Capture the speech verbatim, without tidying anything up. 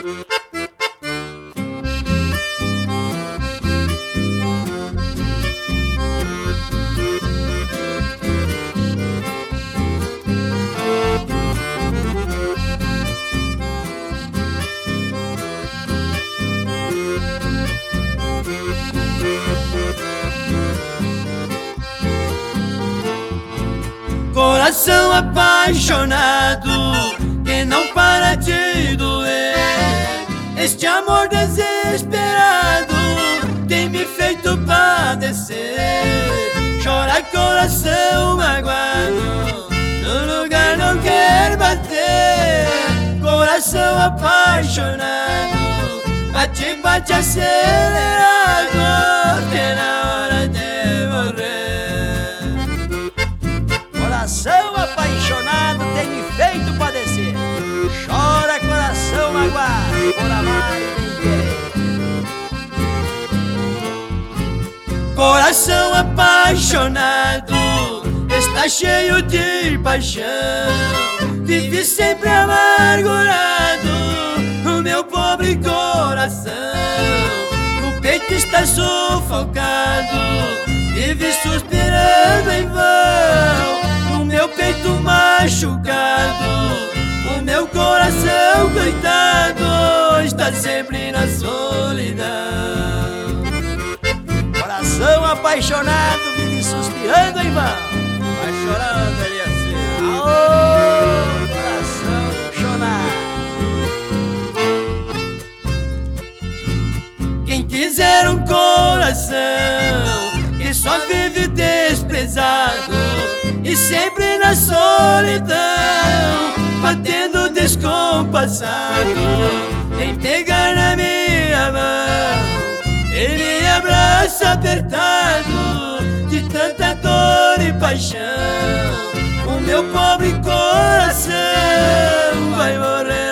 Coração apaixonado que não para de doer. Este amor desesperado tem me feito padecer. Chora coração magoado, no lugar não quer bater. Coração apaixonado, bate, bate acelerado, que na hora de morrer. Coração apaixonado tem me feito padecer. Chora coração magoado, por amar e nem querer. Coração apaixonado está cheio de paixão, vive sempre amargurado o meu pobre coração. O peito está sufocado, vive suspirando em vão. O meu peito machucado, o meu coração coitado está sempre na solidão. Coração apaixonado vive suspirando em vão. Vai chorando ali assim. Aô, coração apaixonado. Quem quiser um coração que só vive desprezado e sempre na solidão, batendo descompassado, vem pegar na minha mão e me abraça apertado, de tanta dor e paixão o meu pobre coração vai morrer.